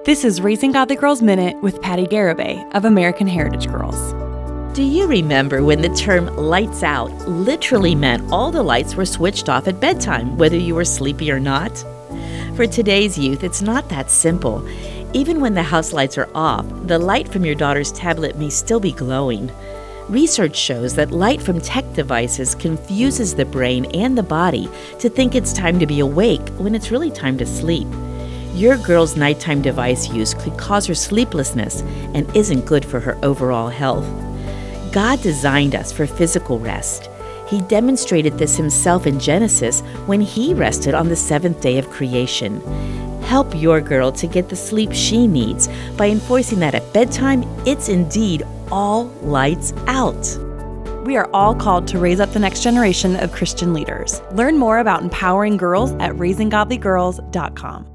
This is Raising Godly Girls Minute with Patty Garibay of American Heritage Girls. Do you remember when the term lights out literally meant all the lights were switched off at bedtime, whether you were sleepy or not? For today's youth, it's not that simple. Even when the house lights are off, the light from your daughter's tablet may still be glowing. Research shows that light from tech devices confuses the brain and the body to think it's time to be awake when it's really time to sleep. Your girl's nighttime device use could cause her sleeplessness and isn't good for her overall health. God designed us for physical rest. He demonstrated this himself in Genesis when he rested on the seventh day of creation. Help your girl to get the sleep she needs by enforcing that at bedtime, it's indeed all lights out. We are all called to raise up the next generation of Christian leaders. Learn more about empowering girls at raisinggodlygirls.com.